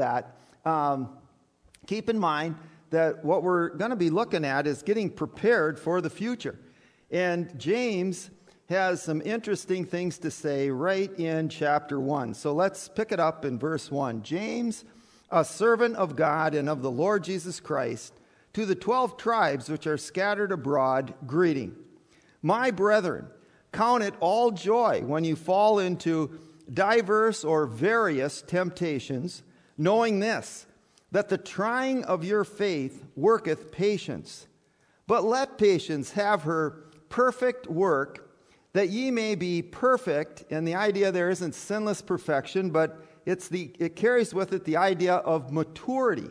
that, keep in mind that what we're going to be looking at is getting prepared for the future. And James has some interesting things to say right in chapter 1. So let's pick it up in verse 1. James, a servant of God and of the Lord Jesus Christ, to the 12 tribes which are scattered abroad, greeting. My brethren, count it all joy when you fall into diverse or various temptations, knowing this, that the trying of your faith worketh patience. But let patience have her perfect work, that ye may be perfect. And the idea there isn't sinless perfection, but it carries with it the idea of maturity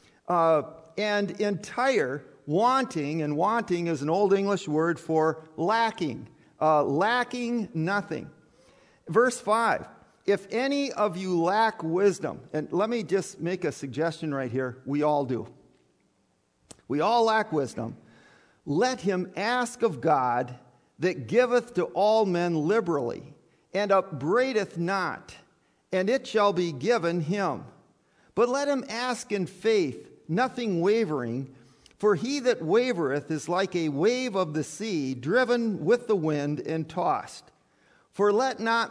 and entire, wanting, and wanting is an Old English word for lacking, lacking nothing. Verse 5, if any of you lack wisdom, and let me just make a suggestion right here, we all do. We all lack wisdom. Let him ask of God, that giveth to all men liberally, and upbraideth not, and it shall be given him. But let him ask in faith, nothing wavering, for he that wavereth is like a wave of the sea, driven with the wind and tossed. For let not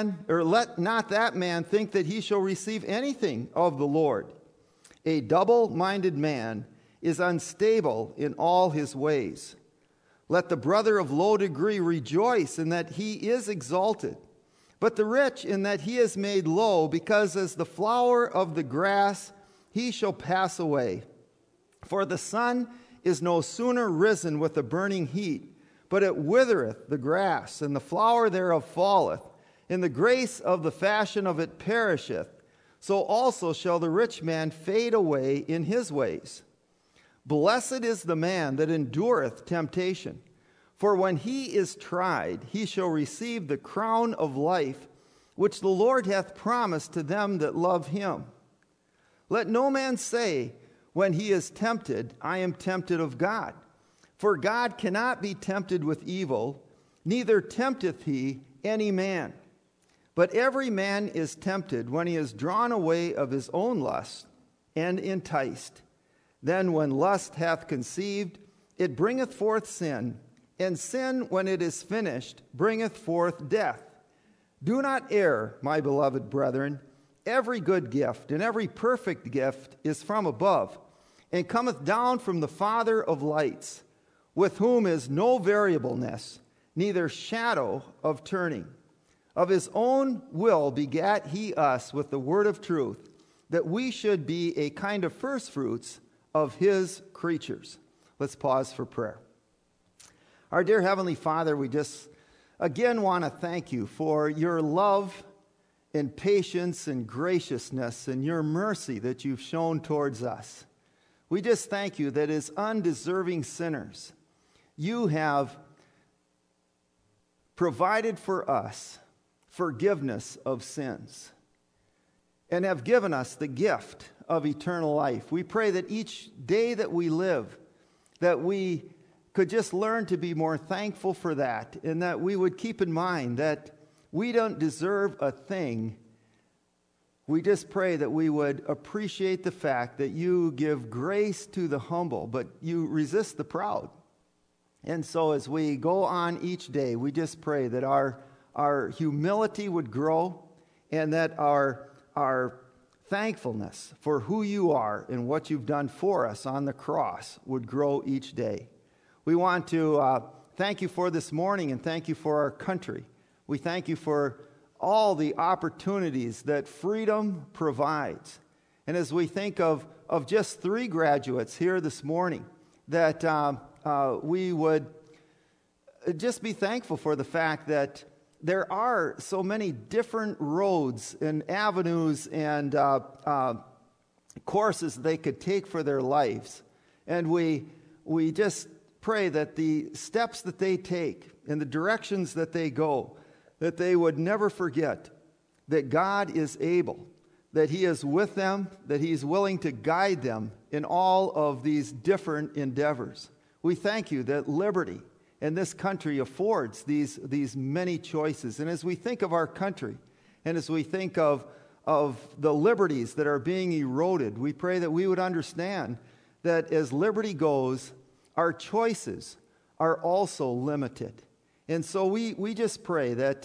that man think that he shall receive anything of the Lord. A double-minded man is unstable in all his ways. Let the brother of low degree rejoice in that he is exalted, but the rich in that he is made low, because as the flower of the grass he shall pass away. For the sun is no sooner risen with a burning heat, but it withereth the grass, and the flower thereof falleth, and the grace of the fashion of it perisheth. So also shall the rich man fade away in his ways. Blessed is the man that endureth temptation, for when he is tried, he shall receive the crown of life, which the Lord hath promised to them that love him. Let no man say, when he is tempted, I am tempted of God. For God cannot be tempted with evil, neither tempteth he any man. But every man is tempted when he is drawn away of his own lust and enticed. Then when lust hath conceived, it bringeth forth sin, and sin, when it is finished, bringeth forth death. Do not err, my beloved brethren. Every good gift and every perfect gift is from above, and cometh down from the Father of lights, with whom is no variableness, neither shadow of turning. Of his own will begat he us with the word of truth, that we should be a kind of firstfruits of his creatures. Let's pause for prayer. Our dear Heavenly Father, we just again want to thank you for your love and patience and graciousness and your mercy that you've shown towards us. We just thank you that as undeserving sinners, you have provided for us forgiveness of sins and have given us the gift of eternal life. We pray that each day that we live, that we could just learn to be more thankful for that, and that we would keep in mind that we don't deserve a thing. We just pray that we would appreciate the fact that you give grace to the humble, but you resist the proud. And so as we go on each day, we just pray that our humility would grow, and that our thankfulness for who you are and what you've done for us on the cross would grow each day. We want to thank you for this morning, and thank you for our country. We thank you for all the opportunities that freedom provides. And as we think of just 3 graduates here this morning, that we would just be thankful for the fact that there are so many different roads and avenues and courses they could take for their lives. And we just pray that the steps that they take and the directions that they go, that they would never forget that God is able, that he is with them, that he's willing to guide them in all of these different endeavors. We thank you that liberty in this country affords these many choices. And as we think of our country, and as we think of the liberties that are being eroded. We pray that we would understand that as liberty goes, our choices are also limited. And so we just pray that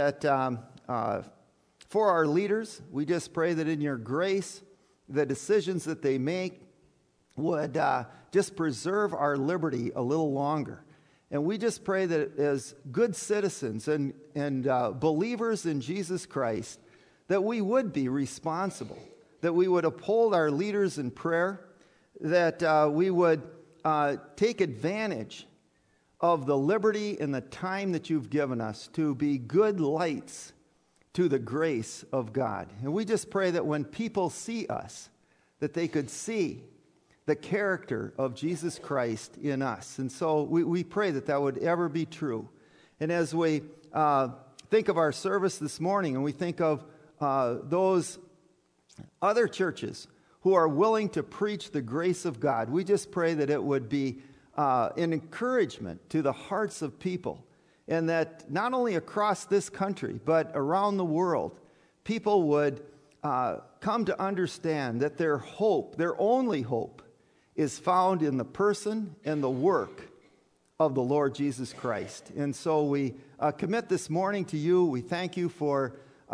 for our leaders, we just pray that in your grace, the decisions that they make would just preserve our liberty a little longer. And we just pray that as good citizens and believers in Jesus Christ, that we would be responsible, that we would uphold our leaders in prayer, that we would take advantage of the liberty and the time that you've given us to be good lights to the grace of God. And we just pray that when people see us, that they could see the character of Jesus Christ in us. And so we pray that that would ever be true. And as we think of our service this morning, and we think of those other churches who are willing to preach the grace of God, we just pray that it would be an encouragement to the hearts of people, and that not only across this country, but around the world, people would come to understand that their hope, their only hope, is found in the person and the work of the Lord Jesus Christ. And so we commit this morning to you. We thank you for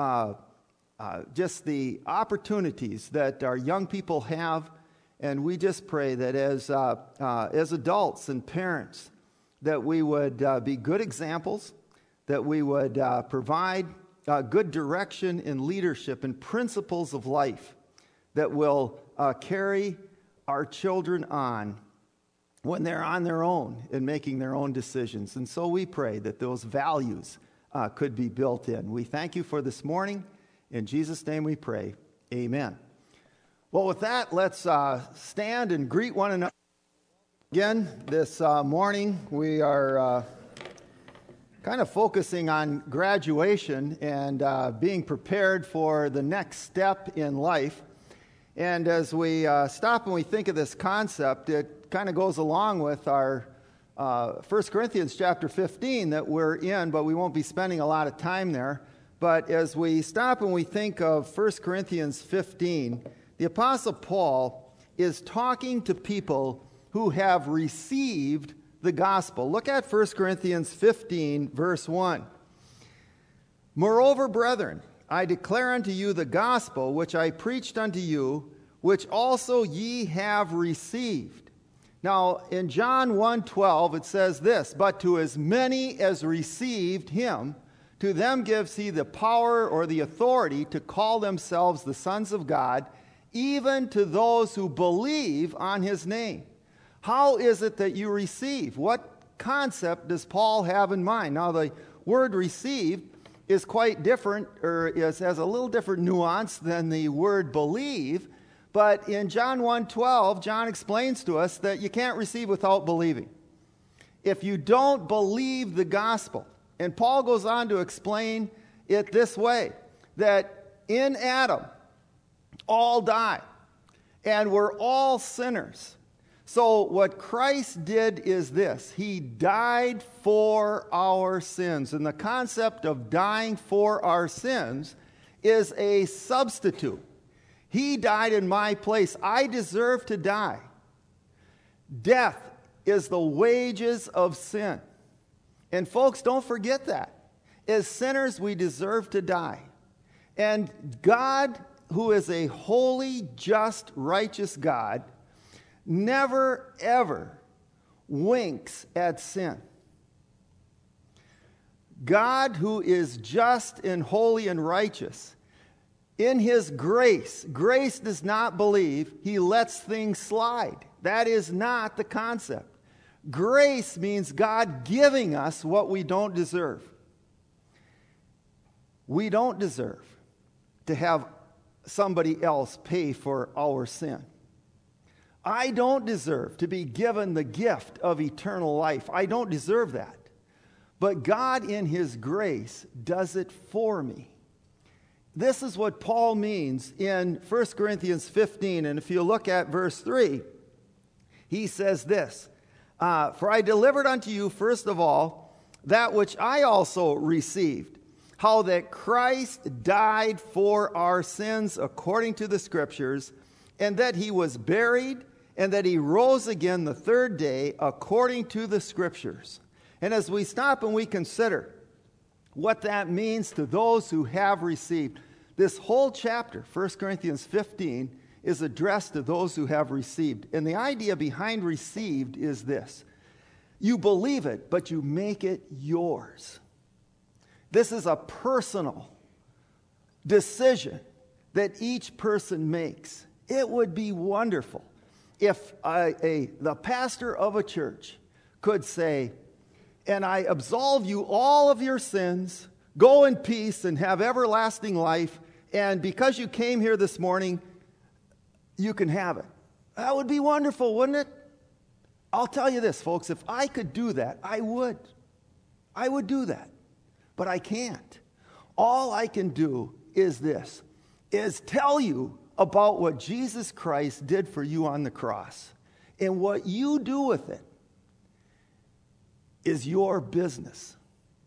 just the opportunities that our young people have. And we just pray that as adults and parents, that we would be good examples, that we would provide good direction and leadership and principles of life that will carry our children on when they're on their own and making their own decisions. And so we pray that those values could be built in. We thank you for this morning. In Jesus' name we pray. Amen. Well, with that, let's stand and greet one another. Again, this morning we are kind of focusing on graduation and being prepared for the next step in life. And as we stop and we think of this concept, it kind of goes along with our 1 Corinthians chapter 15 that we're in, but we won't be spending a lot of time there. But as we stop and we think of 1 Corinthians 15, the Apostle Paul is talking to people who have received the gospel. Look at 1 Corinthians 15, verse 1. Moreover, brethren, I declare unto you the gospel which I preached unto you, which also ye have received. Now, in John 1:12, it says this, but to as many as received him, to them gives he the power or the authority to call themselves the sons of God, even to those who believe on his name. How is it that you receive? What concept does Paul have in mind? Now, the word receive is quite different, or has a little different nuance than the word believe. But in John 1:12, John explains to us that you can't receive without believing. If you don't believe the gospel, and Paul goes on to explain it this way, that in Adam, all die, and we're all sinners. So what Christ did is this. He died for our sins. And the concept of dying for our sins is a substitute. He died in my place. I deserve to die. Death is the wages of sin. And folks, don't forget that. As sinners, we deserve to die. And God, who is a holy, just, righteous God, never, ever winks at sin. God, who is just and holy and righteous, in his grace does not believe, he lets things slide. That is not the concept. Grace means God giving us what we don't deserve. We don't deserve to have somebody else pay for our sin. I don't deserve to be given the gift of eternal life. I don't deserve that. But God in his grace does it for me. This is what Paul means in 1 Corinthians 15. And if you look at verse 3, he says this, for I delivered unto you first of all that which I also received, how that Christ died for our sins according to the Scriptures, and that he was buried, and that he rose again the third day according to the Scriptures. And as we stop and we consider what that means to those who have received, this whole chapter, 1 Corinthians 15, is addressed to those who have received. And the idea behind received is this: you believe it, but you make it yours. This is a personal decision that each person makes. It would be wonderful if the pastor of a church could say, "And I absolve you all of your sins, go in peace and have everlasting life, and because you came here this morning, you can have it." That would be wonderful, wouldn't it? I'll tell you this, folks, if I could do that, I would. I would do that. But I can't. All I can do is this, is tell you about what Jesus Christ did for you on the cross. And what you do with it is your business.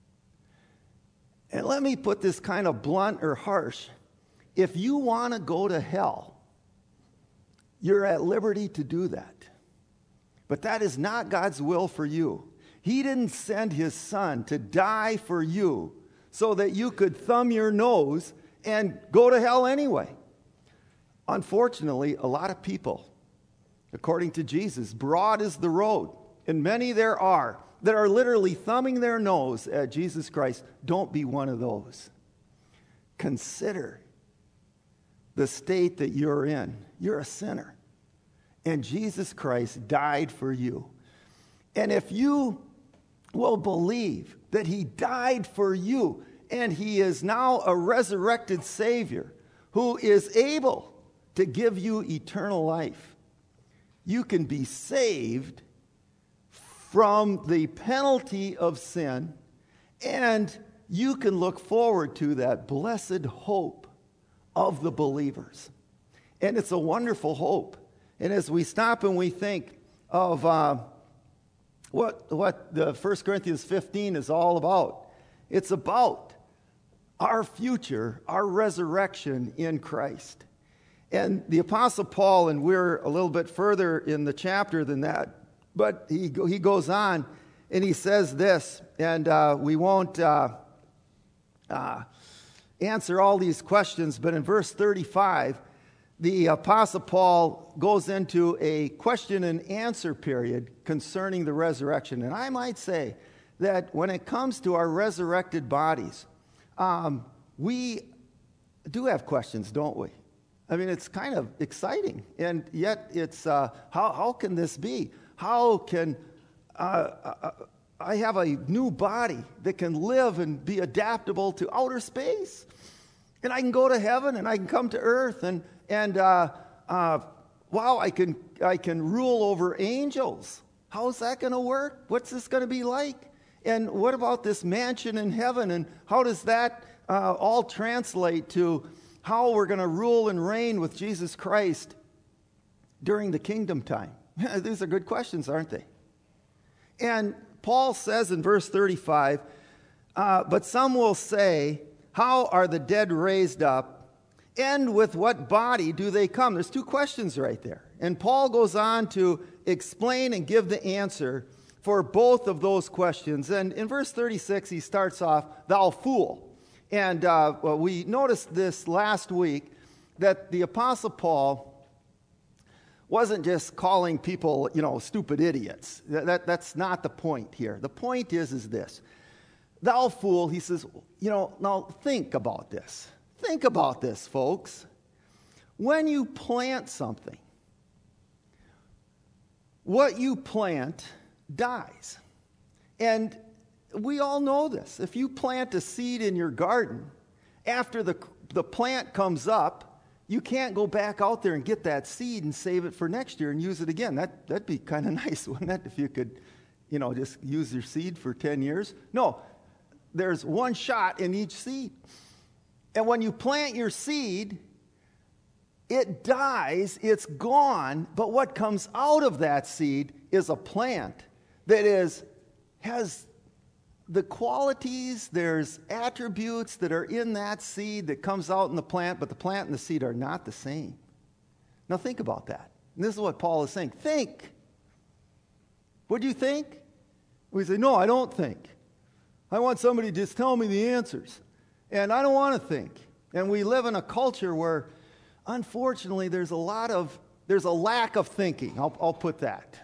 And let me put this kind of blunt or harsh. If you want to go to hell, you're at liberty to do that. But that is not God's will for you. He didn't send his son to die for you so that you could thumb your nose and go to hell anyway. Unfortunately, a lot of people, according to Jesus, broad is the road, and many there are that are literally thumbing their nose at Jesus Christ. Don't be one of those. Consider the state that you're in. You're a sinner, and Jesus Christ died for you. And if you will believe that he died for you, and he is now a resurrected Savior who is able to give you eternal life, you can be saved from the penalty of sin, and you can look forward to that blessed hope of the believers. And it's a wonderful hope. And as we stop and we think of what the 1 Corinthians 15 is all about, it's about our future, our resurrection in Christ. And the Apostle Paul, and we're a little bit further in the chapter than that, but he goes on and he says this, and we won't answer all these questions, but in verse 35, the Apostle Paul goes into a question and answer period concerning the resurrection. And I might say that when it comes to our resurrected bodies, we do have questions, don't we? I mean, it's kind of exciting, and yet it's, how can this be? How can I have a new body that can live and be adaptable to outer space? And I can go to heaven, and I can come to earth, and wow, I can rule over angels. How's that going to work? What's this going to be like? And what about this mansion in heaven? And how does that all translate to how we're going to rule and reign with Jesus Christ during the kingdom time? These are good questions, aren't they? And Paul says in verse 35, but some will say, how are the dead raised up? And with what body do they come? There's two questions right there. And Paul goes on to explain and give the answer for both of those questions. And in verse 36, he starts off, thou fool. And we noticed this last week, that the Apostle Paul wasn't just calling people, stupid idiots. That's not the point here. The point is this. Thou fool, he says, now think about this. Think about this, folks. When you plant something, what you plant dies. And we all know this. If you plant a seed in your garden, after the plant comes up, you can't go back out there and get that seed and save it for next year and use it again. That'd be kind of nice, wouldn't it, if you could, just use your seed for 10 years? No, there's one shot in each seed. And when you plant your seed, it dies, it's gone, but what comes out of that seed is a plant that has the qualities, there's attributes that are in that seed that comes out in the plant, but the plant and the seed are not the same. Now think about that. And this is what Paul is saying. Think. What do you think? We say, no, I don't think. I want somebody to just tell me the answers. And I don't want to think. And we live in a culture where, unfortunately, there's a lack of thinking. I'll put that.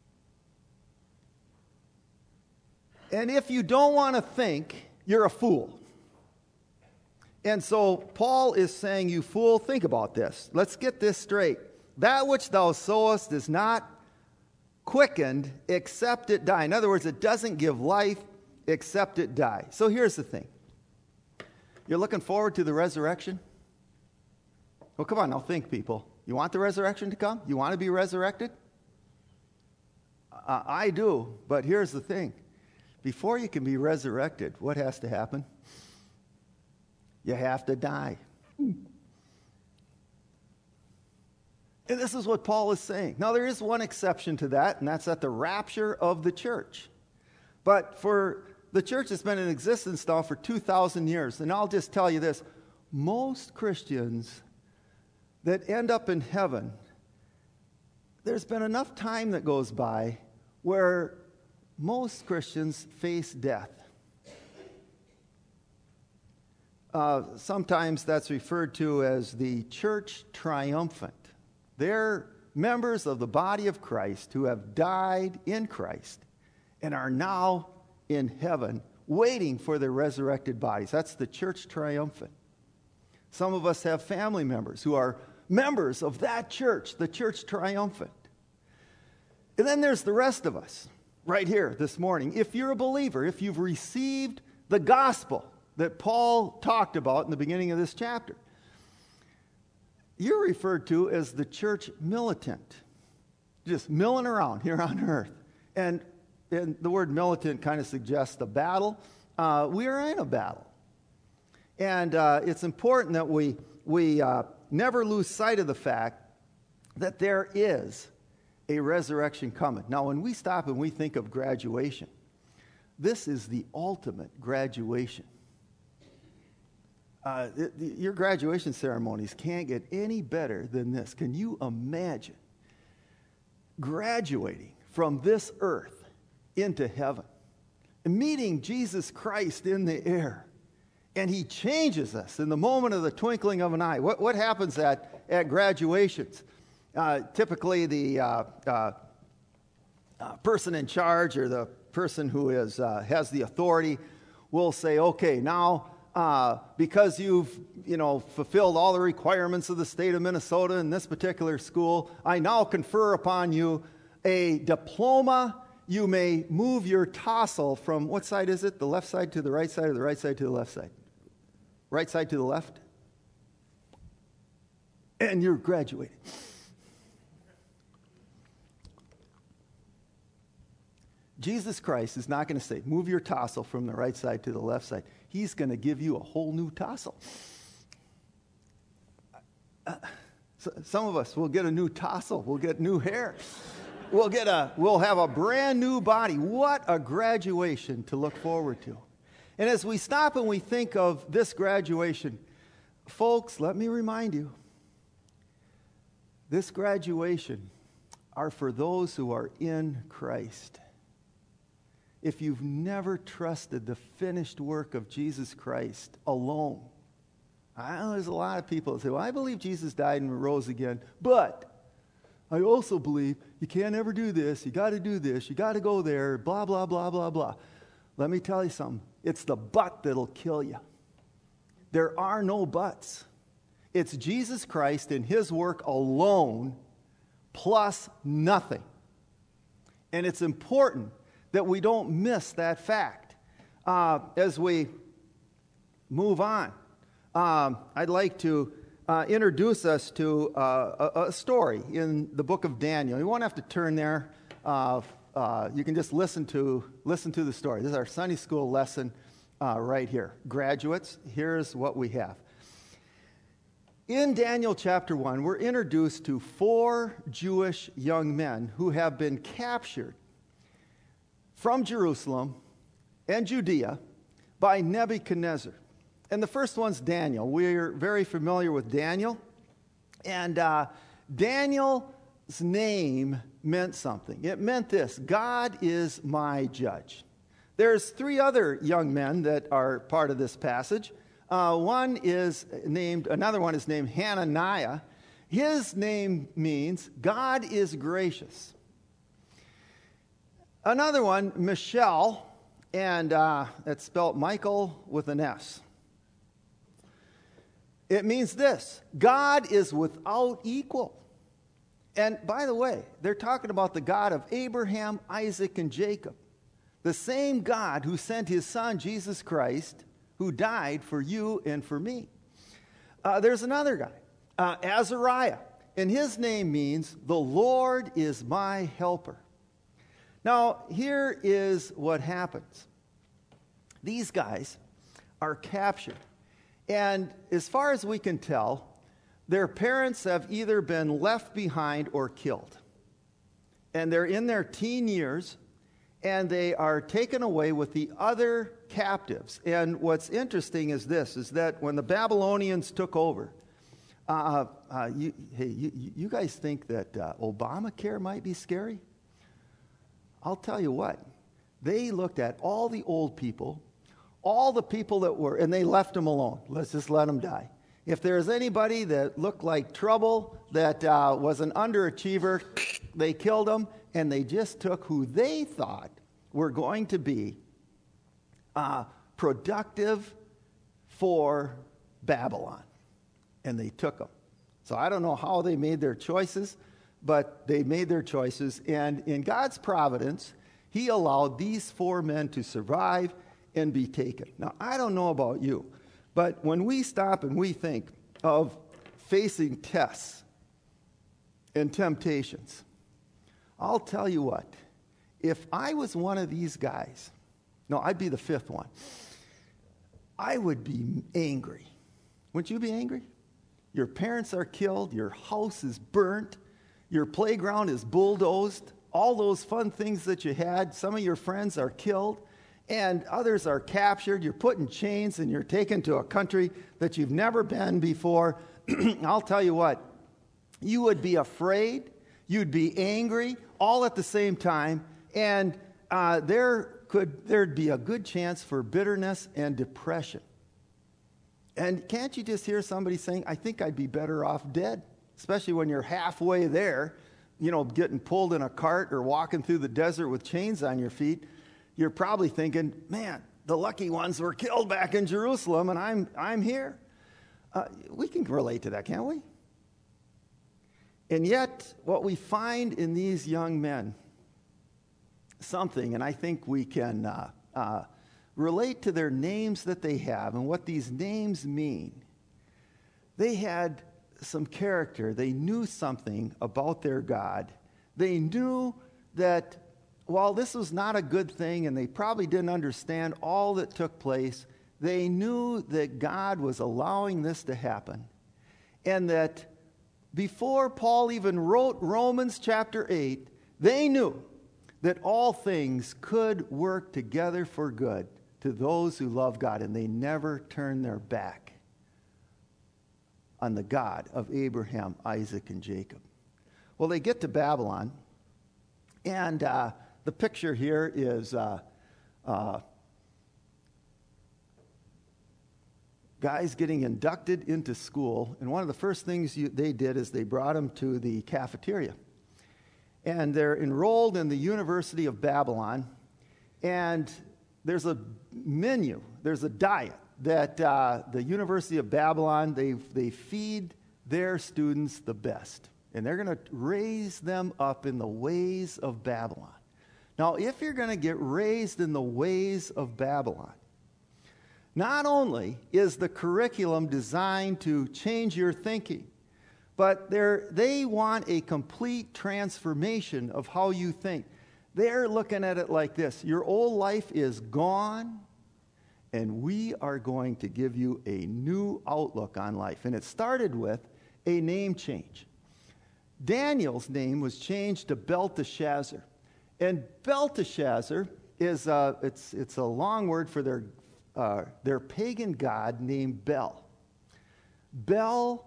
And if you don't want to think, you're a fool. And so Paul is saying, you fool, think about this. Let's get this straight. That which thou sowest is not quickened except it die. In other words, it doesn't give life except it die. So here's the thing. You're looking forward to the resurrection? Well, come on, now think, people. You want the resurrection to come? You want to be resurrected? I do, but here's the thing. Before you can be resurrected, what has to happen? You have to die. And this is what Paul is saying. Now, there is one exception to that, and that's at the rapture of the church. But for the church that's been in existence now for 2,000 years, and I'll just tell you this, most Christians that end up in heaven, there's been enough time that goes by where most Christians face death. Sometimes that's referred to as the church triumphant. They're members of the body of Christ who have died in Christ and are now in heaven waiting for their resurrected bodies. That's the church triumphant. Some of us have family members who are members of that church, the church triumphant. And then there's the rest of us right here this morning. If you're a believer, if you've received the gospel that Paul talked about in the beginning of this chapter, you're referred to as the church militant, just milling around here on earth. And the word militant kind of suggests a battle. We are in a battle. And it's important that we never lose sight of the fact that there is a resurrection coming. Now, when we stop and we think of graduation, this is the ultimate graduation. Your graduation ceremonies can't get any better than this. Can you imagine graduating from this earth into heaven and meeting Jesus Christ in the air? And he changes us in the moment of the twinkling of an eye. What happens at graduations? Typically, the person in charge or the person who has the authority will say, okay, now, because you've fulfilled all the requirements of the state of Minnesota in this particular school, I now confer upon you a diploma. You may move your tassel from, what side is it? The left side to the right side or the right side to the left side? Right side to the left? And you're graduating. Jesus Christ is not going to say, move your tassel from the right side to the left side. He's going to give you a whole new tassel. Some of us will get a new tassel. We'll get new hair. We'll have a brand new body. What a graduation to look forward to. And as we stop and we think of this graduation, folks, let me remind you, this graduation are for those who are in Christ. If you've never trusted the finished work of Jesus Christ alone, I know there's a lot of people that say, well, I believe Jesus died and rose again, but I also believe you can't ever do this, you got to do this, you got to go there, blah, blah, blah, blah, blah. Let me tell you something. It's the but that'll kill you. There are no buts. It's Jesus Christ and his work alone plus nothing. And it's important that we don't miss that fact. As we move on, I'd like to introduce us to a story in the book of Daniel. You won't have to turn there. You can just listen to the story. This is our Sunday school lesson right here. Graduates, here's what we have. In Daniel chapter 1, we're introduced to 4 Jewish young men who have been captured from Jerusalem and Judea by Nebuchadnezzar. And the first one's Daniel. We're very familiar with Daniel. And Daniel's name meant something. It meant this: God is my judge. There's three other young men that are part of this passage. Another one is named Hananiah. His name means God is gracious. Another one, Mishael, and that's spelled Michael with an S. It means this: God is without equal. And by the way, they're talking about the God of Abraham, Isaac, and Jacob. The same God who sent his son, Jesus Christ, who died for you and for me. There's another guy, Azariah, and his name means the Lord is my helper. Now, here is what happens. These guys are captured. And as far as we can tell, their parents have either been left behind or killed. And they're in their teen years, and they are taken away with the other captives. And what's interesting is this, is that when the Babylonians took over, you guys think that Obamacare might be scary? I'll tell you what. They looked at all the old people, all the people that were, and they left them alone. Let's just let them die. If there was anybody that looked like trouble, that was an underachiever, they killed them, and they just took who they thought were going to be productive for Babylon. And they took them. So I don't know how they made their choices, but they made their choices. And in God's providence, he allowed these four men to survive and be taken. Now, I don't know about you, but when we stop and we think of facing tests and temptations, I'll tell you what, if I was one of these guys, no, I'd be the fifth one, I would be angry. Wouldn't you be angry? Your parents are killed, your house is burnt, your playground is bulldozed, all those fun things that you had, some of your friends are killed, and others are captured. You're put in chains and you're taken to a country that you've never been before. I'll tell you what, you would be afraid, you'd be angry, all at the same time, and there'd be a good chance for bitterness and depression. And can't you just hear somebody saying, I think I'd be better off dead, especially when you're halfway there, getting pulled in a cart or walking through the desert with chains on your feet. You're probably thinking, man, the lucky ones were killed back in Jerusalem, and I'm here. We can relate to that, can't we? And yet, what we find in these young men, something, and I think we can relate to their names that they have and what these names mean. They had some character. They knew something about their God. They knew that while this was not a good thing, and they probably didn't understand all that took place, they knew that God was allowing this to happen. And that before Paul even wrote Romans chapter 8, they knew that all things could work together for good to those who love God, and they never turned their back on the God of Abraham, Isaac, and Jacob. Well, they get to Babylon, and the picture here is guys getting inducted into school, and one of the first things they did is they brought them to the cafeteria. And they're enrolled in the University of Babylon, and there's a menu, there's a diet that the University of Babylon, they feed their students the best. And they're going to raise them up in the ways of Babylon. Now, if you're going to get raised in the ways of Babylon, not only is the curriculum designed to change your thinking, but they want a complete transformation of how you think. They're looking at it like this: your old life is gone, and we are going to give you a new outlook on life. And it started with a name change. Daniel's name was changed to Belteshazzar. And Belteshazzar is it's a long word for their pagan god named Bel. Bel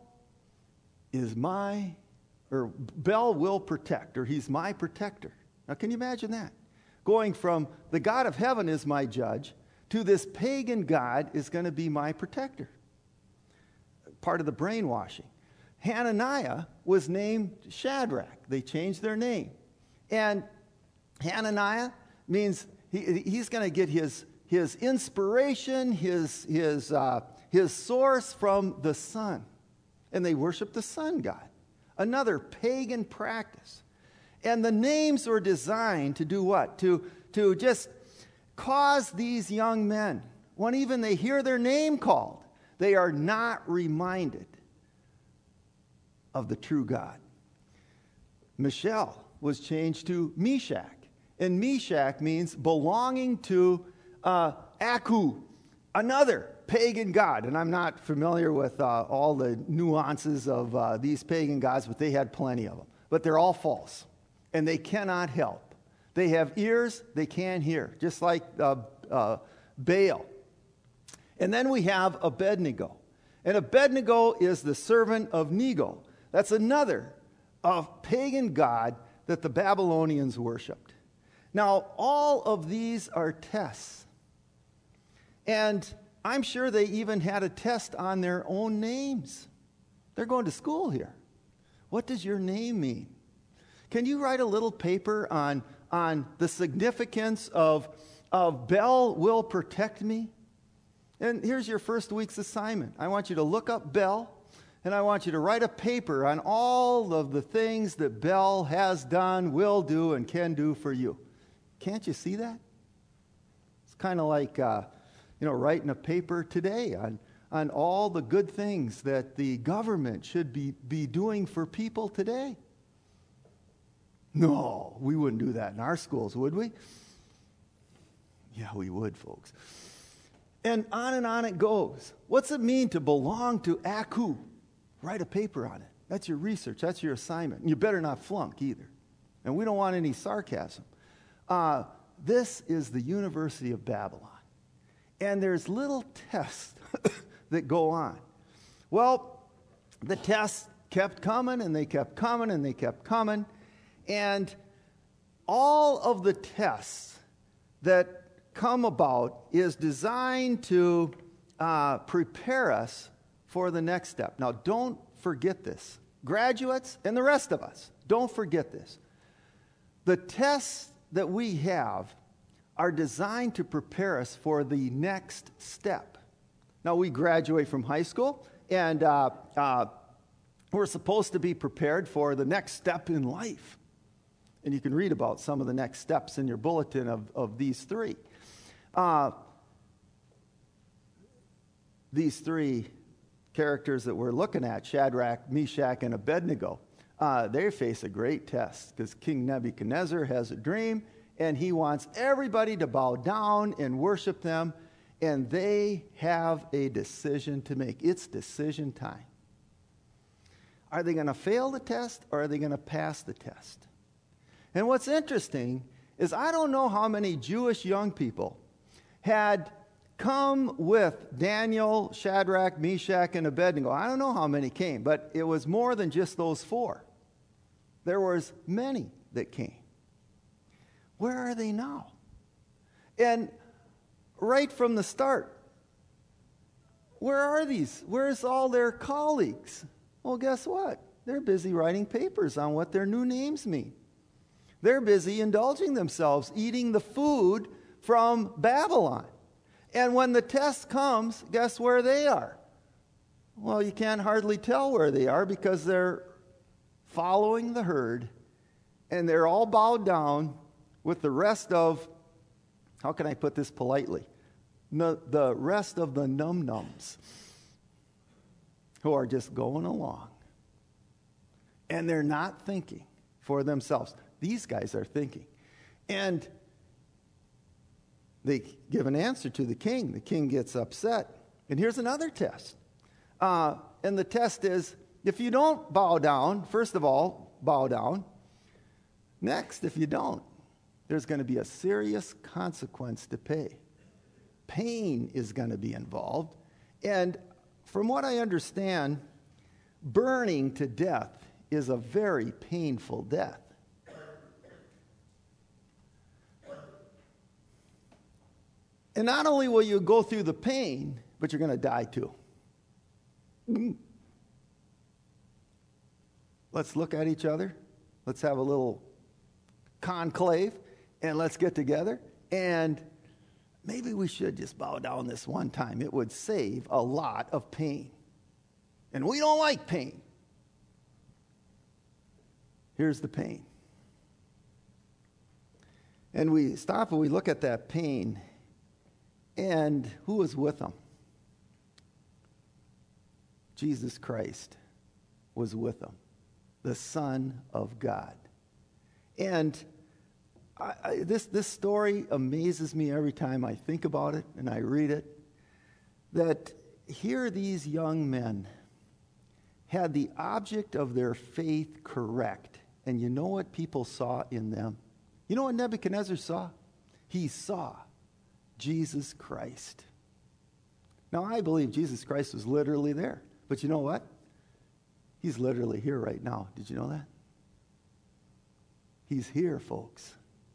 will protect, or he's my protector. Now, can you imagine that? Going from the God of heaven is my judge to this pagan god is going to be my protector. Part of the brainwashing. Hananiah was named Shadrach. They changed their name. And Hananiah means he's going to get his inspiration, his source from the sun. And they worship the sun god. Another pagan practice. And the names were designed to do what? To just cause these young men, when even they hear their name called, they are not reminded of the true God. Michelle was changed to Meshach. And Meshach means belonging to Aku, another pagan god. And I'm not familiar with all the nuances of these pagan gods, but they had plenty of them. But they're all false. And they cannot help. They have ears, they can't hear, just like Baal. And then we have Abednego. And Abednego is the servant of Nego. That's another pagan god that the Babylonians worshipped. Now, all of these are tests. And I'm sure they even had a test on their own names. They're going to school here. What does your name mean? Can you write a little paper on the significance of Bel will protect me? And here's your first week's assignment. I want you to look up Bel, and I want you to write a paper on all of the things that Bel has done, will do, and can do for you. Can't you see that? It's kind of like writing a paper today on all the good things that the government should be doing for people today. No, we wouldn't do that in our schools, would we? Yeah, we would, folks. And on it goes. What's it mean to belong to Aku? Write a paper on it. That's your research. That's your assignment. And you better not flunk either. And we don't want any sarcasm. This is the University of Babylon. And there's little tests that go on. Well, the tests kept coming, and they kept coming, and they kept coming. And all of the tests that come about is designed to prepare us for the next step. Now, don't forget this. Graduates and the rest of us, don't forget this. The tests that we have are designed to prepare us for the next step. Now, we graduate from high school, and we're supposed to be prepared for the next step in life. And you can read about some of the next steps in your bulletin of these three. These three characters that we're looking at, Shadrach, Meshach, and Abednego, they face a great test because King Nebuchadnezzar has a dream, and he wants everybody to bow down and worship them, and they have a decision to make. It's decision time. Are they going to fail the test, or are they going to pass the test? And what's interesting is I don't know how many Jewish young people had come with Daniel, Shadrach, Meshach, and Abednego. I don't know how many came, but it was more than just those four. There was many that came. Where are they now? And right from the start, where are these? Where's all their colleagues? Well, guess what? They're busy writing papers on what their new names mean. They're busy indulging themselves, eating the food from Babylon. And when the test comes, guess where they are? Well, you can't hardly tell where they are because they're following the herd, and they're all bowed down with the rest of, how can I put this politely? The rest of the num-nums who are just going along. And they're not thinking for themselves. These guys are thinking. And they give an answer to the king. The king gets upset. And here's another test. And the test is, if you don't bow down, first of all, bow down. Next, if you don't, there's going to be a serious consequence to pay. Pain is going to be involved. And from what I understand, burning to death is a very painful death. And not only will you go through the pain, but you're going to die too. Let's look at each other. Let's have a little conclave, and let's get together. And maybe we should just bow down this one time. It would save a lot of pain. And we don't like pain. Here's the pain. And we stop and we look at that pain. And who was with them? Jesus Christ was with them, the Son of God. And this story amazes me every time I think about it and I read it, that here these young men had the object of their faith correct. And you know what people saw in them? You know what Nebuchadnezzar saw? He saw Jesus Christ. Now, I believe Jesus Christ was literally there. But you know what? He's literally here right now. Did you know that? He's here, folks.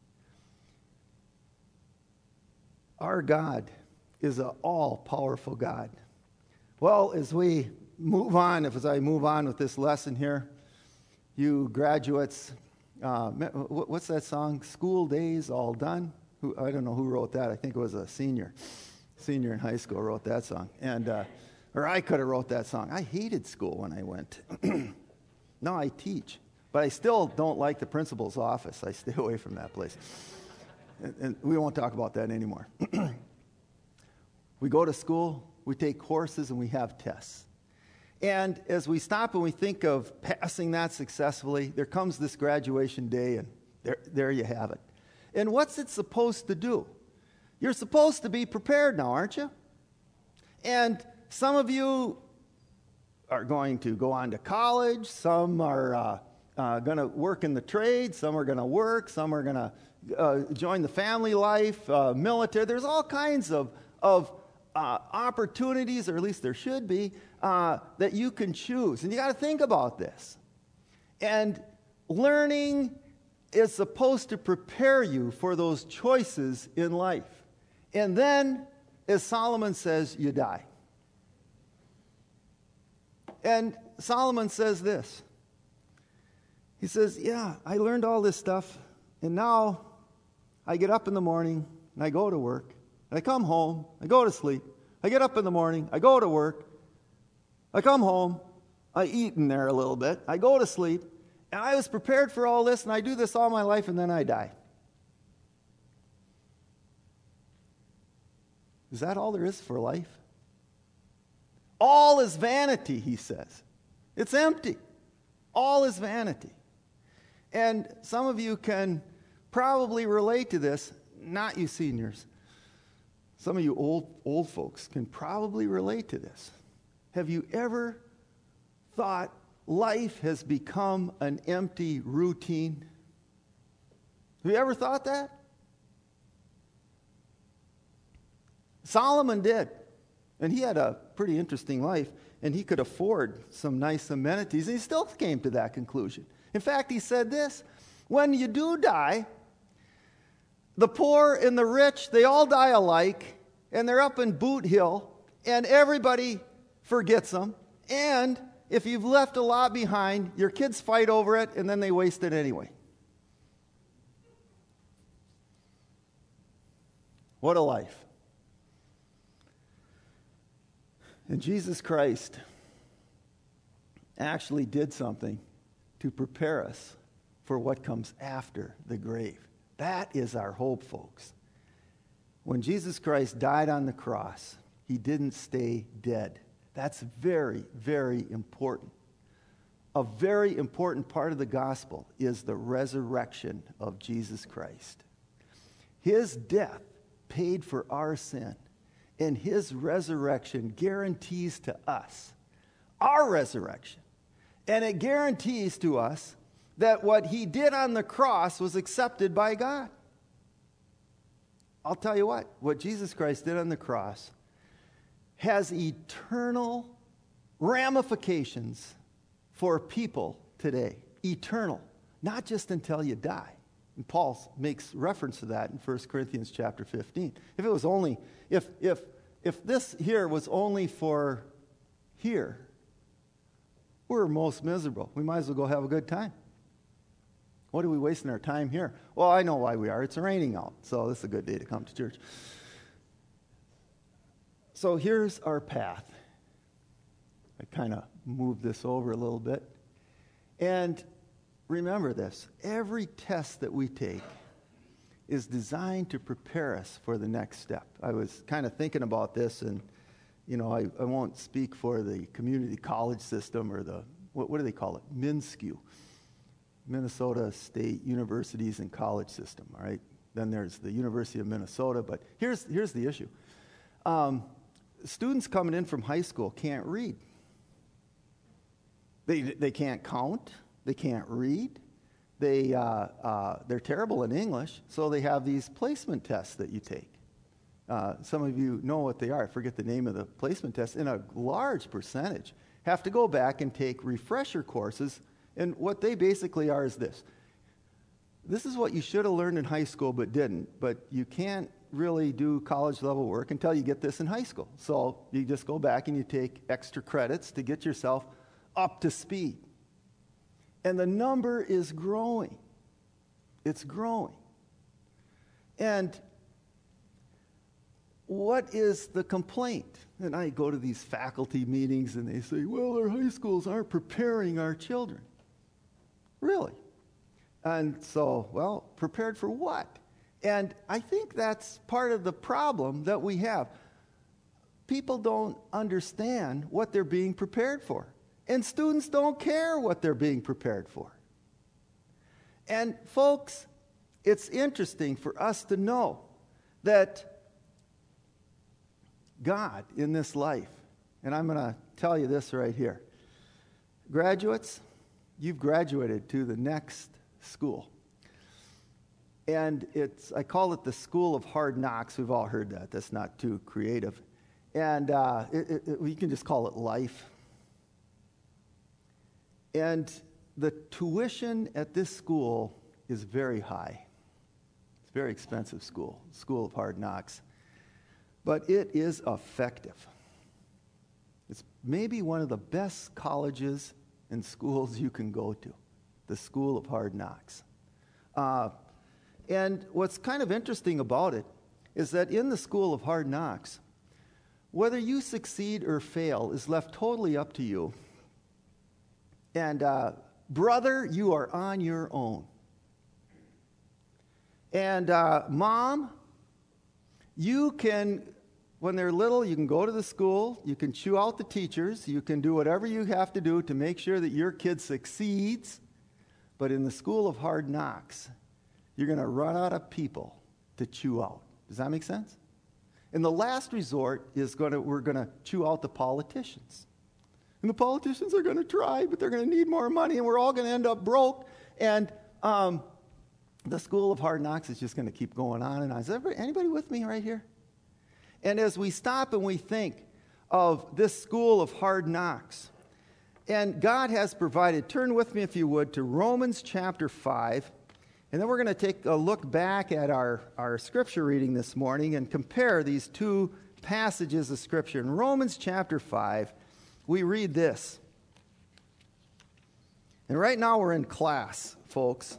Our God is an all-powerful God. Well, as we move on, as I move on with this lesson here, you graduates, what's that song? School Days All Done? I don't know who wrote that. I think it was a senior in high school wrote that song. And or I could have wrote that song. I hated school when I went. Now I teach. But I still don't like the principal's office. I stay away from that place. And we won't talk about that anymore. We go to school, we take courses, and we have tests. And as we stop and we think of passing that successfully, there comes this graduation day, and there you have it. And what's it supposed to do? You're supposed to be prepared now, aren't you? And some of you are going to go on to college. Some are going to work in the trade. Some are going to work. Some are going to join the family life, military. There's all kinds of opportunities, or at least there should be, that you can choose. And you got to think about this. And learning is supposed to prepare you for those choices in life. And then, as Solomon says, you die. And Solomon says this. He says, yeah, I learned all this stuff, and now I get up in the morning, and I go to work, and I come home, I go to sleep. I get up in the morning, I go to work, I come home, I eat in there a little bit, I go to sleep, and I was prepared for all this, and I do this all my life, and then I die. Is that all there is for life? All is vanity, he says. It's empty. All is vanity. And some of you can probably relate to this, not you seniors. Some of you old folks can probably relate to this. Have you ever thought life has become an empty routine? Have you ever thought that? Solomon did. And he had a pretty interesting life, and he could afford some nice amenities, and he still came to that conclusion. In fact, he said this, when you do die, the poor and the rich, they all die alike, and they're up in Boot Hill, and everybody forgets them. And if you've left a lot behind, your kids fight over it, and then they waste it anyway. What a life. And Jesus Christ actually did something to prepare us for what comes after the grave. That is our hope, folks. When Jesus Christ died on the cross, he didn't stay dead. That's very, very important. A very important part of the gospel is the resurrection of Jesus Christ. His death paid for our sin, and his resurrection guarantees to us our resurrection. And it guarantees to us that what he did on the cross was accepted by God. I'll tell you what Jesus Christ did on the cross has eternal ramifications for people today. Eternal. Not just until you die. And Paul makes reference to that in 1 Corinthians chapter 15. If it was only, if this here was only for here, we're most miserable. We might as well go have a good time. What are we wasting our time here? Well, I know why we are. It's raining out, so this is a good day to come to church. So here's our path. I kind of moved this over a little bit. And remember this. Every test that we take is designed to prepare us for the next step. I was kind of thinking about this, and I won't speak for the community college system or the, what do they call it? MNSCU. Minnesota State Universities and College System, all right? Then there's the University of Minnesota, but here's the issue. Students coming in from high school can't read. They can't count. They can't read. They're terrible in English, so they have these placement tests that you take. Some of you know what they are. I forget the name of the placement test. And a large percentage have to go back and take refresher courses. And what they basically are is this. This is what you should have learned in high school but didn't. But you can't really do college level work until you get this in high school. So you just go back and you take extra credits to get yourself up to speed. And the number is growing. It's growing. And what is the complaint? And I go to these faculty meetings and they say, well, our high schools aren't preparing our children. Really? And so, well, prepared for what? And I think that's part of the problem that we have. People don't understand what they're being prepared for. And students don't care what they're being prepared for. And folks, it's interesting for us to know that God in this life, and I'm going to tell you this right here. Graduates, you've graduated to the next school. And I call it the school of hard knocks. We've all heard that. That's not too creative. And you can just call it life. And the tuition at this school is very high. It's a very expensive school of hard knocks. But it is effective. It's maybe one of the best colleges and schools you can go to, the School of Hard Knocks. And what's kind of interesting about it is that in the School of Hard Knocks, whether you succeed or fail is left totally up to you. And brother, you are on your own. And mom, you can, when they're little, you can go to the school, you can chew out the teachers, you can do whatever you have to do to make sure that your kid succeeds. But in the School of Hard Knocks, you're going to run out of people to chew out. Does that make sense? And the last resort is we're going to chew out the politicians. And the politicians are going to try, but they're going to need more money, and we're all going to end up broke. And the School of Hard Knocks is just going to keep going on and on. Is anybody with me right here? And as we stop and we think of this School of Hard Knocks, and God has provided, turn with me if you would to Romans chapter 5, and then we're going to take a look back at our scripture reading this morning and compare these two passages of scripture. In Romans chapter 5, we read this. And right now we're in class, folks.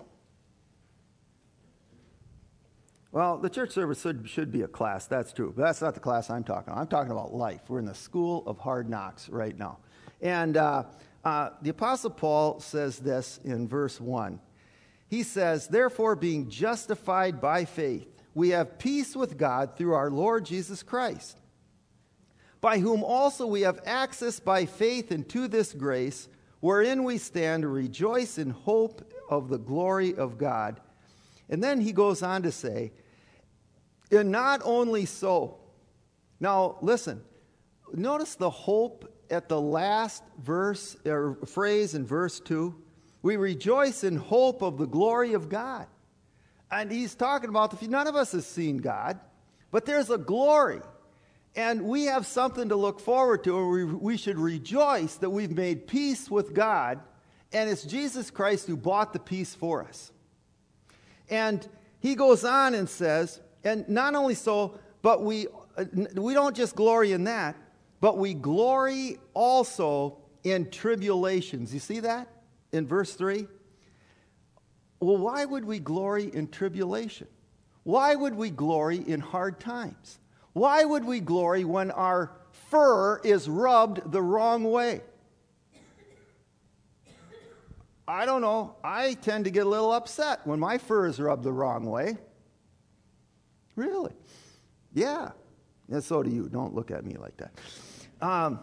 Well, the church service should be a class, that's true. But that's not the class I'm talking about. I'm talking about life. We're in the School of Hard Knocks right now. And the Apostle Paul says this in verse 1. He says, therefore, being justified by faith, we have peace with God through our Lord Jesus Christ, by whom also we have access by faith into this grace, wherein we stand to rejoice in hope of the glory of God. And then he goes on to say, and not only so. Now, listen, notice the hope at the last verse or phrase in verse 2. We rejoice in hope of the glory of God. And he's talking about, none of us has seen God. But there's a glory. And we have something to look forward to, and we should rejoice that we've made peace with God, and it's Jesus Christ who bought the peace for us. And he goes on and says, and not only so, but we don't just glory in that, but we glory also in tribulations. You see that in verse 3? Well, why would we glory in tribulation? Why would we glory in hard times? Why would we glory when our fur is rubbed the wrong way? I don't know. I tend to get a little upset when my fur is rubbed the wrong way. Really? Yeah. And so do you. Don't look at me like that.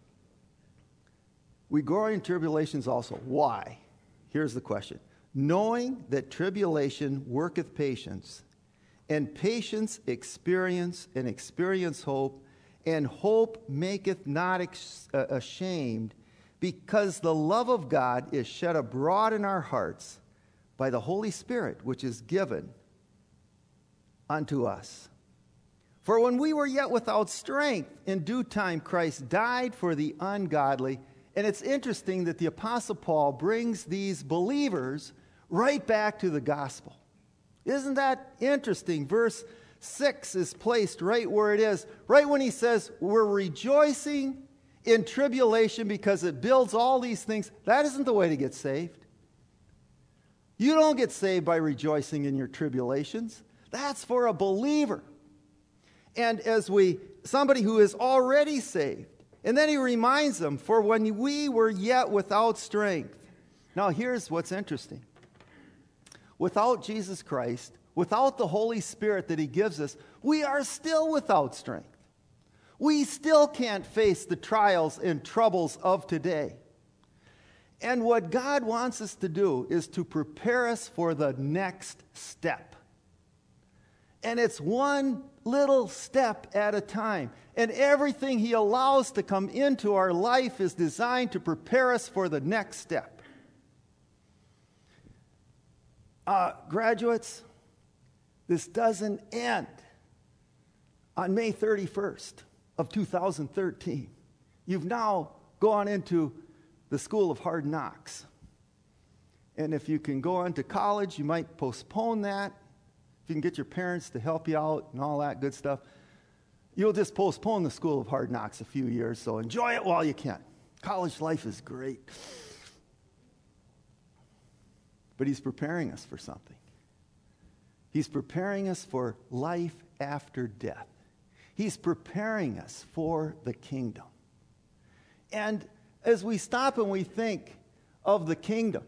We glory in tribulations also. Why? Here's the question. Knowing that tribulation worketh patience, and patience experience, and experience hope, and hope maketh not ashamed, because the love of God is shed abroad in our hearts by the Holy Spirit, which is given unto us. For when we were yet without strength, in due time Christ died for the ungodly. And it's interesting that the Apostle Paul brings these believers right back to the gospel. Isn't that interesting? Verse 6 is placed right where it is, right when he says, we're rejoicing in tribulation because it builds all these things. That isn't the way to get saved. You don't get saved by rejoicing in your tribulations. That's for a believer. And somebody who is already saved. And then he reminds them, for when we were yet without strength. Now here's what's interesting. Without Jesus Christ, without the Holy Spirit that he gives us, we are still without strength. We still can't face the trials and troubles of today. And what God wants us to do is to prepare us for the next step. And it's one little step at a time. And everything he allows to come into our life is designed to prepare us for the next step. Graduates, this doesn't end on May 31st of 2013. You've now gone into the school of hard knocks. And if you can go on to college, you might postpone that. If you can get your parents to help you out and all that good stuff, you'll just postpone the school of hard knocks a few years. So enjoy it while you can. College life is great. But he's preparing us for something. He's preparing us for life after death. He's preparing us for the kingdom. And as we stop and we think of the kingdom,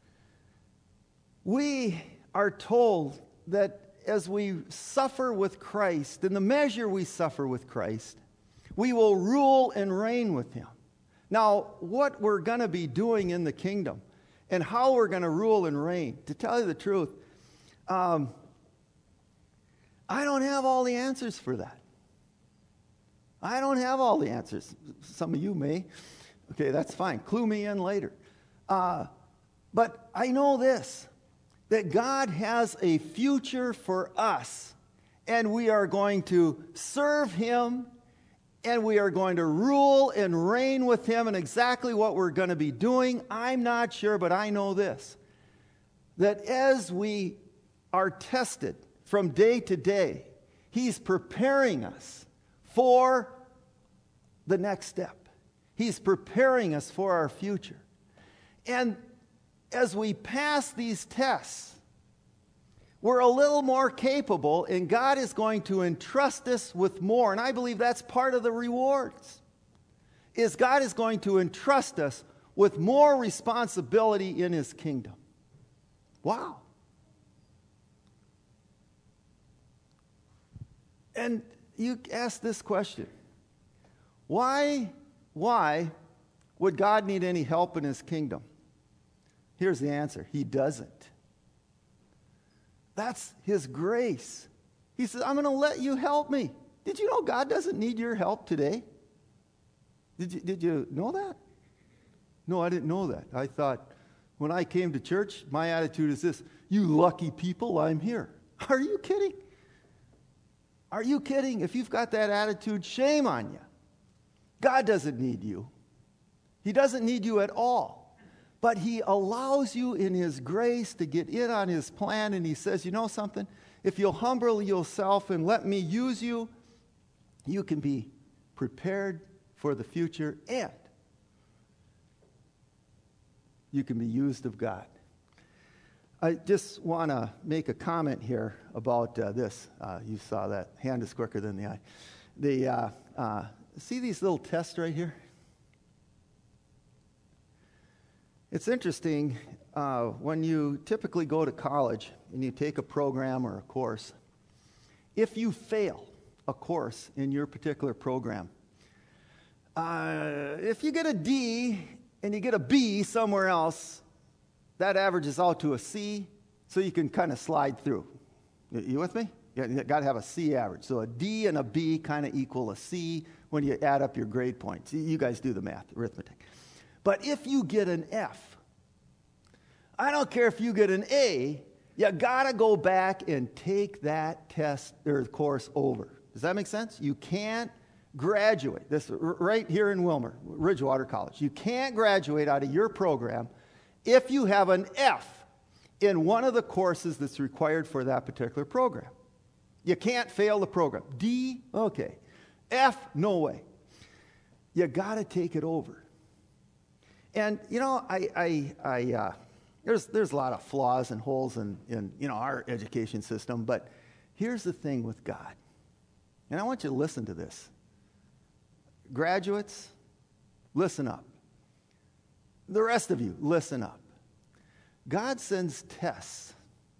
we are told that as we suffer with Christ, in the measure we suffer with Christ, we will rule and reign with him. Now, what we're going to be doing in the kingdom and how we're going to rule and reign, to tell you the truth, I don't have all the answers for that. I don't have all the answers. Some of you may. Okay, that's fine. Clue me in later. But I know this, that God has a future for us, and we are going to serve him, and we are going to rule and reign with him, and exactly what we're going to be doing, I'm not sure, but I know this, that as we are tested from day to day, he's preparing us for the next step. He's preparing us for our future. And as we pass these tests, we're a little more capable, and God is going to entrust us with more. And I believe that's part of the rewards, is God is going to entrust us with more responsibility in his kingdom. Wow. And you ask this question. Why would God need any help in his kingdom? Here's the answer. He doesn't. That's his grace. He says, I'm going to let you help me. Did you know God doesn't need your help today? Did you know that? No, I didn't know that. I thought when I came to church, my attitude is this: you lucky people, I'm here. Are you kidding? Are you kidding? If you've got that attitude, shame on you. God doesn't need you. He doesn't need you at all. But he allows you in his grace to get in on his plan, and he says, you know something? If you'll humble yourself and let me use you, you can be prepared for the future, and you can be used of God. I just want to make a comment here about this. You saw that. Hand is quicker than the eye. See these little tests right here? It's interesting, when you typically go to college and you take a program or a course, if you fail a course in your particular program, if you get a D and you get a B somewhere else, that averages out to a C, so you can kind of slide through. You with me? You got to have a C average. So a D and a B kind of equal a C when you add up your grade points. You guys do the math, arithmetic. But if you get an F, I don't care if you get an A, you got to go back and take that test or course over. Does that make sense? You can't graduate. This right here in Wilmer, Ridgewater College. You can't graduate out of your program if you have an F in one of the courses that's required for that particular program. You can't fail the program. D, okay. F, no way. You got to take it over. And, you know, there's a lot of flaws and holes in our education system, but here's the thing with God. And I want you to listen to this. Graduates, listen up. The rest of you, listen up. God sends tests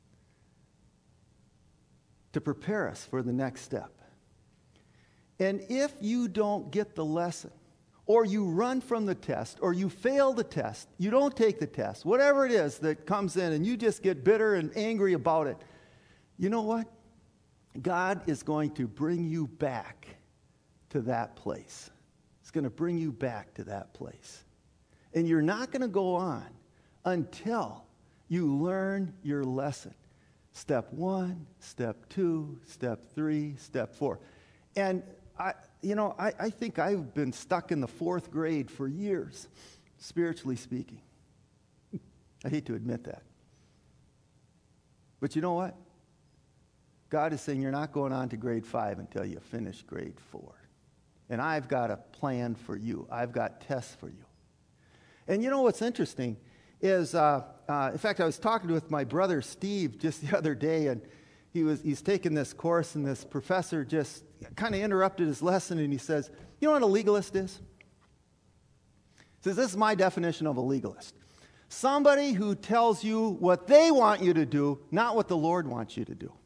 to prepare us for the next step. And if you don't get the lesson, or you run from the test, or you fail the test, you don't take the test, whatever it is that comes in and you just get bitter and angry about it, you know what? God is going to bring you back to that place. It's going to bring you back to that place. And you're not going to go on until you learn your lesson. Step 1, step 2, step 3, step 4. And I think I've been stuck in the 4th grade for years, spiritually speaking. I hate to admit that. But you know what? God is saying you're not going on to grade 5 until you finish grade 4. And I've got a plan for you. I've got tests for you. And you know what's interesting is, in fact, I was talking with my brother Steve just the other day, and he's taking this course, and this professor just kind of interrupted his lesson, and he says, you know what a legalist is? He says, this is my definition of a legalist. Somebody who tells you what they want you to do, not what the Lord wants you to do.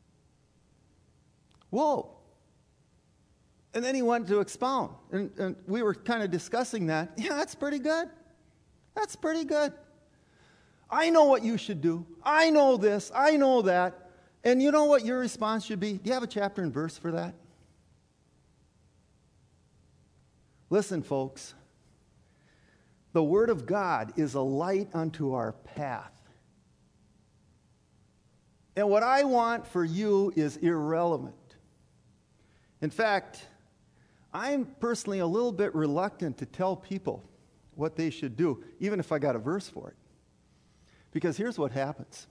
Whoa. And then he went to expound, and we were kind of discussing that. Yeah, that's pretty good. That's pretty good. I know what you should do. I know this. I know that. And you know what your response should be? Do you have a chapter and verse for that? Listen, folks. The Word of God is a light unto our path. And what I want for you is irrelevant. In fact, I'm personally a little bit reluctant to tell people what they should do, even if I got a verse for it. Because here's what happens.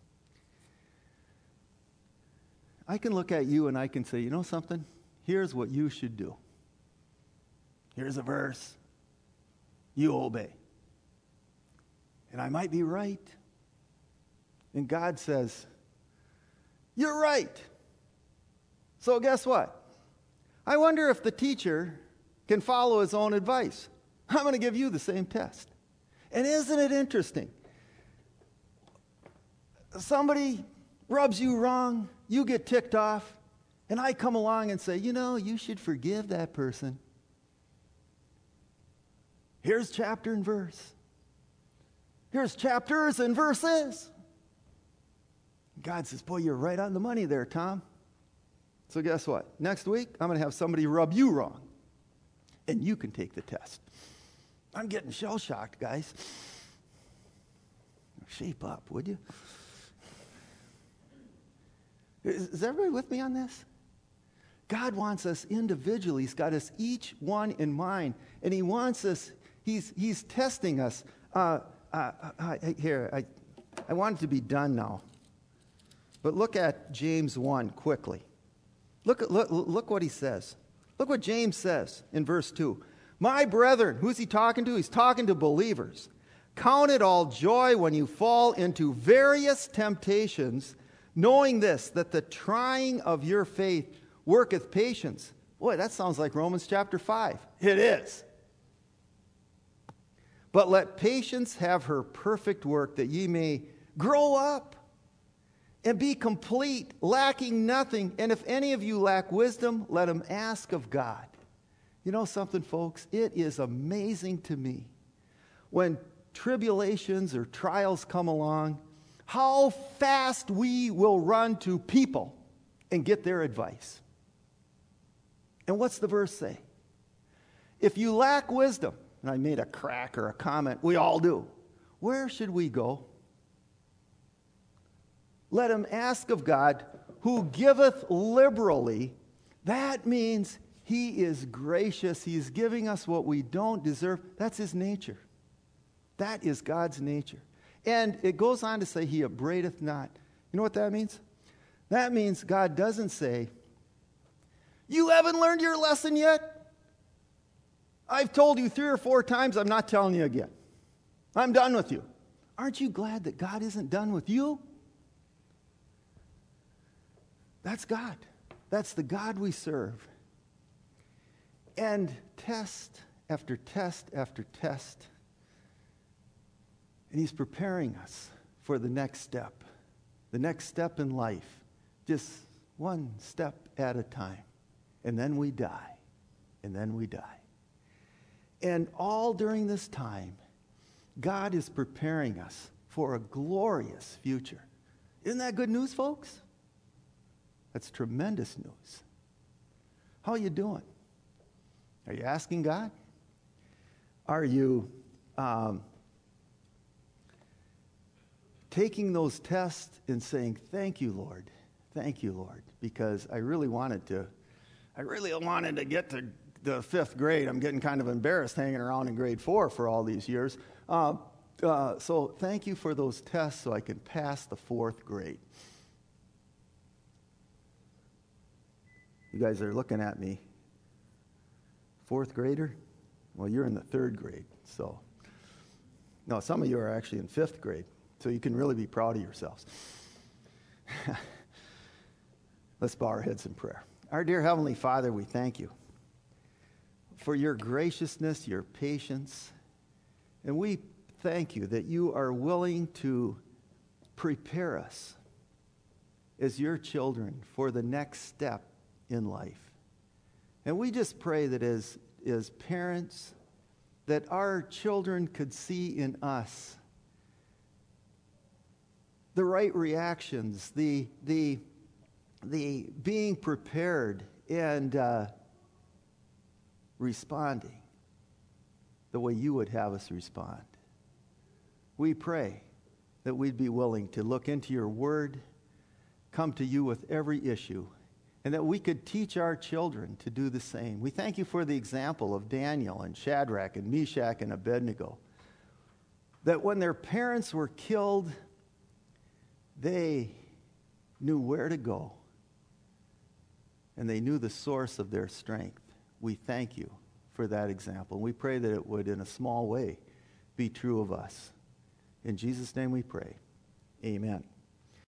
I can look at you and I can say, you know something? Here's what you should do. Here's a verse. You obey. And I might be right. And God says, you're right. So guess what? I wonder if the teacher can follow his own advice. I'm going to give you the same test. And isn't it interesting? Somebody rubs you wrong, you get ticked off, and I come along and say, you know, you should forgive that person. Here's chapter and verse. Here's chapters and verses. God says, boy, you're right on the money there, Tom. So guess what? Next week, I'm going to have somebody rub you wrong, and you can take the test. I'm getting shell-shocked, guys. Shape up, would you? Is everybody with me on this? God wants us individually. He's got us each one in mind. And he wants us, he's testing us. I want it to be done now. But look at James 1 quickly. Look what he says. Look what James says in verse 2. My brethren, who's he talking to? He's talking to believers. Count it all joy when you fall into various temptations, knowing this, that the trying of your faith worketh patience. Boy, that sounds like Romans chapter 5. It is. But let patience have her perfect work, that ye may grow up and be complete, lacking nothing. And if any of you lack wisdom, let him ask of God. You know something, folks? It is amazing to me when tribulations or trials come along, how fast we will run to people and get their advice. And what's the verse say? If you lack wisdom, and I made a crack or a comment, we all do. Where should we go? Let him ask of God, who giveth liberally. That means he is gracious. He's giving us what we don't deserve. That's his nature. That is God's nature. And it goes on to say, he upbraideth not. You know what that means? That means God doesn't say, you haven't learned your lesson yet? I've told you 3 or 4 times, I'm not telling you again. I'm done with you. Aren't you glad that God isn't done with you? That's God. That's the God we serve. And test after test after test. And he's preparing us for the next step in life, just one step at a time. And then we die, and then we die. And all during this time, God is preparing us for a glorious future. Isn't that good news, folks? That's tremendous news. How are you doing? Are you asking God? Are you taking those tests and saying, thank you, Lord, because I really wanted to get to the 5th grade. I'm getting kind of embarrassed hanging around in grade 4 for all these years. So thank you for those tests so I can pass the 4th grade. You guys are looking at me. 4th grader? Well, you're in the 3rd grade. So, no, some of you are actually in 5th grade. So you can really be proud of yourselves. Let's bow our heads in prayer. Our dear Heavenly Father, we thank you for your graciousness, your patience. And we thank you that you are willing to prepare us as your children for the next step in life. And we just pray that as parents, that our children could see in us the right reactions, the being prepared and responding the way you would have us respond. We pray that we'd be willing to look into your word, come to you with every issue, and that we could teach our children to do the same. We thank you for the example of Daniel and Shadrach and Meshach and Abednego, that when their parents were killed, they knew where to go, and they knew the source of their strength. We thank you for that example. We pray that it would, in a small way, be true of us. In Jesus' name we pray. Amen.